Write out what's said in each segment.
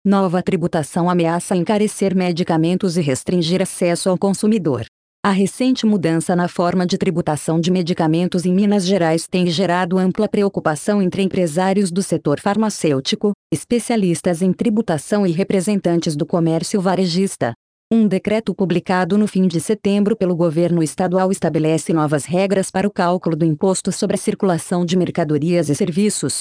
Nova tributação ameaça encarecer medicamentos e restringir acesso ao consumidor. A recente mudança na forma de tributação de medicamentos em Minas Gerais tem gerado ampla preocupação entre empresários do setor farmacêutico, especialistas em tributação e representantes do comércio varejista. Um decreto publicado no fim de setembro pelo governo estadual estabelece novas regras para o cálculo do Imposto sobre a Circulação de Mercadorias e Serviços,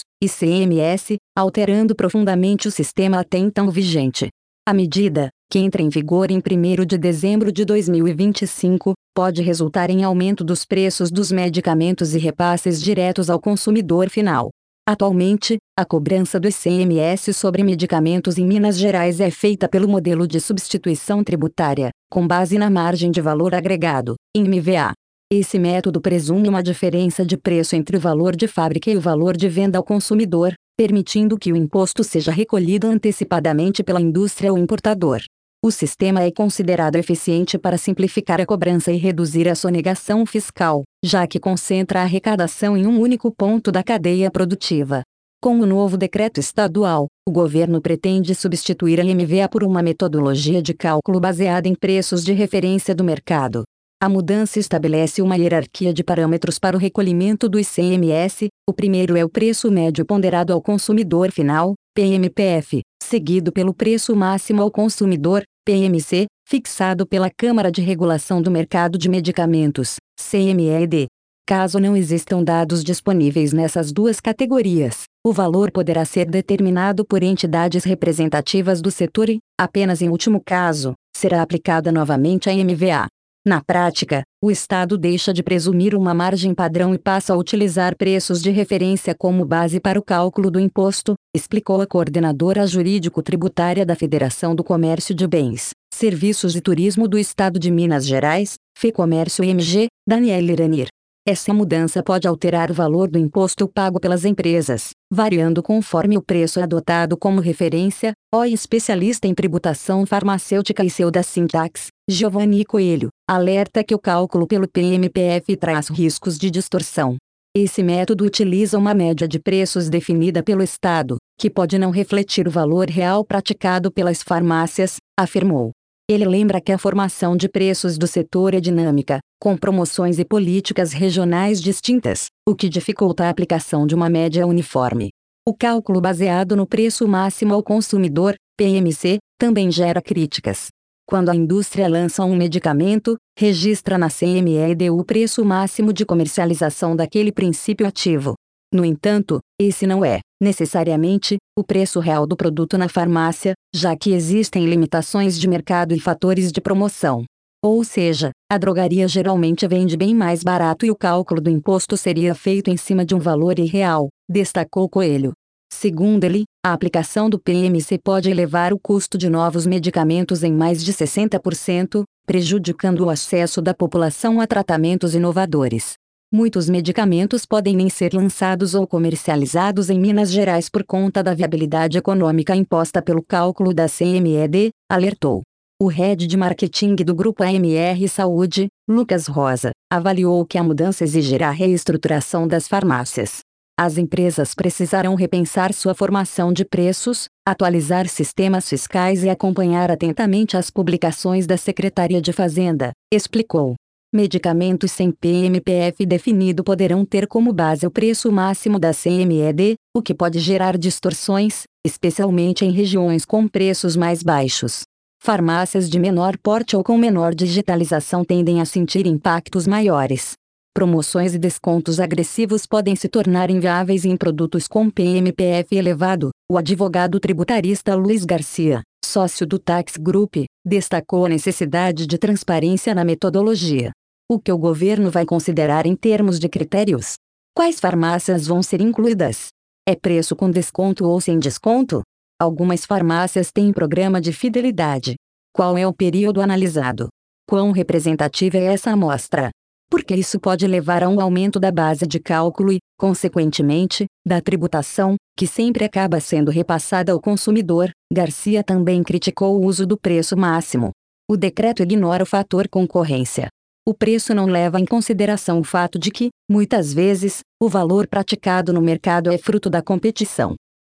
ICMS, alterando profundamente o sistema até então vigente. A medida, que entra em vigor em 1º de dezembro de 2025, pode resultar em aumento dos preços dos medicamentos e repasses diretos ao consumidor final. Atualmente, a cobrança do ICMS sobre medicamentos em Minas Gerais é feita pelo modelo de substituição tributária, com base na margem de valor agregado, (MVA). Esse método presume uma diferença de preço entre o valor de fábrica e o valor de venda ao consumidor, permitindo que o imposto seja recolhido antecipadamente pela indústria ou importador. O sistema é considerado eficiente para simplificar a cobrança e reduzir a sonegação fiscal, já que concentra a arrecadação em um único ponto da cadeia produtiva. Com o novo decreto estadual, o governo pretende substituir a MVA por uma metodologia de cálculo baseada em preços de referência do mercado. A mudança estabelece uma hierarquia de parâmetros para o recolhimento do ICMS. O primeiro é o preço médio ponderado ao consumidor final, PMPF, seguido pelo preço máximo ao consumidor, PMC, fixado pela Câmara de Regulação do Mercado de Medicamentos, CMED. Caso não existam dados disponíveis nessas duas categorias, o valor poderá ser determinado por entidades representativas do setor e, apenas em último caso, será aplicada novamente a MVA. Na prática, o Estado deixa de presumir uma margem padrão e passa a utilizar preços de referência como base para o cálculo do imposto, explicou a coordenadora jurídico-tributária da Federação do Comércio de Bens, Serviços e Turismo do Estado de Minas Gerais, FEComércio MG, Daniela Iranir. Essa mudança pode alterar o valor do imposto pago pelas empresas, variando conforme o preço adotado como referência. O especialista em tributação farmacêutica e seu da Sintax, Giovanni Coelho, alerta que o cálculo pelo PMPF traz riscos de distorção. Esse método utiliza uma média de preços definida pelo Estado, que pode não refletir o valor real praticado pelas farmácias, afirmou. Ele lembra que a formação de preços do setor é dinâmica, com promoções e políticas regionais distintas, o que dificulta a aplicação de uma média uniforme. O cálculo baseado no preço máximo ao consumidor, PMC, também gera críticas. Quando a indústria lança um medicamento, registra na CMED o preço máximo de comercialização daquele princípio ativo. No entanto, esse não é, necessariamente, o preço real do produto na farmácia, já que existem limitações de mercado e fatores de promoção. Ou seja, a drogaria geralmente vende bem mais barato e o cálculo do imposto seria feito em cima de um valor irreal, destacou Coelho. Segundo ele, a aplicação do PMC pode elevar o custo de novos medicamentos em mais de 60%, prejudicando o acesso da população a tratamentos inovadores. Muitos medicamentos podem nem ser lançados ou comercializados em Minas Gerais por conta da viabilidade econômica imposta pelo cálculo da CMED, alertou. O head de marketing do grupo AMR Saúde, Lucas Rosa, avaliou que a mudança exigirá a reestruturação das farmácias. As empresas precisarão repensar sua formação de preços, atualizar sistemas fiscais e acompanhar atentamente as publicações da Secretaria de Fazenda, explicou. Medicamentos sem PMPF definido poderão ter como base o preço máximo da CMED, o que pode gerar distorções, especialmente em regiões com preços mais baixos. Farmácias de menor porte ou com menor digitalização tendem a sentir impactos maiores. Promoções e descontos agressivos podem se tornar inviáveis em produtos com PMPF elevado, o advogado tributarista Luiz Garcia, sócio do Tax Group, destacou a necessidade de transparência na metodologia. O que o governo vai considerar em termos de critérios? Quais farmácias vão ser incluídas? É preço com desconto ou sem desconto? Algumas farmácias têm programa de fidelidade. Qual é o período analisado? Quão representativa é essa amostra? Porque isso pode levar a um aumento da base de cálculo e, consequentemente, da tributação, que sempre acaba sendo repassada ao consumidor. Garcia também criticou o uso do preço máximo. O decreto ignora o fator concorrência. O preço não leva em consideração o fato de que, muitas vezes, o valor praticado no mercado é fruto da competição.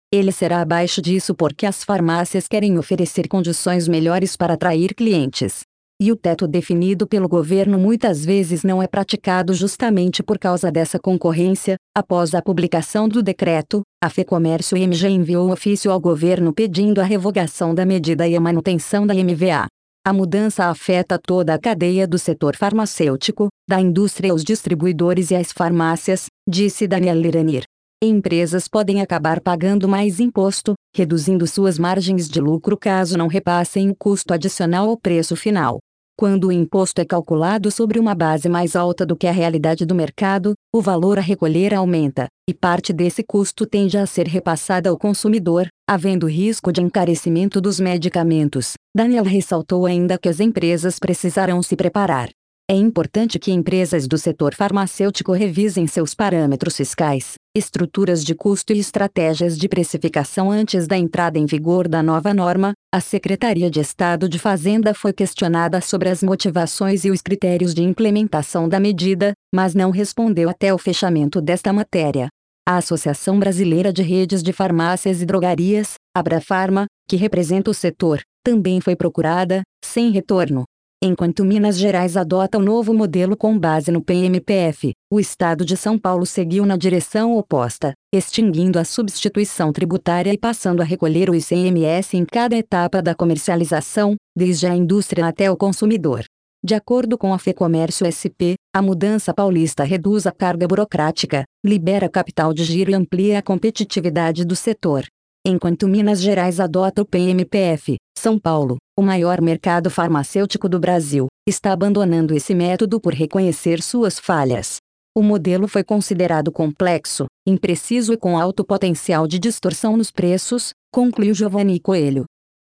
Ele será abaixo disso porque as farmácias querem oferecer condições melhores para atrair clientes. E o teto definido pelo governo muitas vezes não é praticado justamente por causa dessa concorrência. Após a publicação do decreto, a FEComércio MG enviou ofício ao governo pedindo a revogação da medida e a manutenção da MVA. A mudança afeta toda a cadeia do setor farmacêutico, da indústria aos distribuidores e às farmácias, disse Daniel Liranir. Empresas podem acabar pagando mais imposto, reduzindo suas margens de lucro caso não repassem o custo adicional ao preço final. Quando o imposto é calculado sobre uma base mais alta do que a realidade do mercado, o valor a recolher aumenta, e parte desse custo tende a ser repassada ao consumidor, havendo risco de encarecimento dos medicamentos. Daniel ressaltou ainda que as empresas precisarão se preparar. É importante que empresas do setor farmacêutico revisem seus parâmetros fiscais, estruturas de custo e estratégias de precificação antes da entrada em vigor da nova norma. A Secretaria de Estado de Fazenda foi questionada sobre as motivações e os critérios de implementação da medida, mas não respondeu até o fechamento desta matéria. A Associação Brasileira de Redes de Farmácias e Drogarias, Abrafarma, que representa o setor, também foi procurada, sem retorno. Enquanto Minas Gerais adota o novo modelo com base no PMPF, o estado de São Paulo seguiu na direção oposta, extinguindo a substituição tributária e passando a recolher o ICMS em cada etapa da comercialização, desde a indústria até o consumidor. De acordo com a FEComércio SP, a mudança paulista reduz a carga burocrática, libera capital de giro e amplia a competitividade do setor. Enquanto Minas Gerais adota o PMPF, São Paulo, o maior mercado farmacêutico do Brasil, está abandonando esse método por reconhecer suas falhas. O modelo foi considerado complexo, impreciso e com alto potencial de distorção nos preços, concluiu Giovanni Coelho,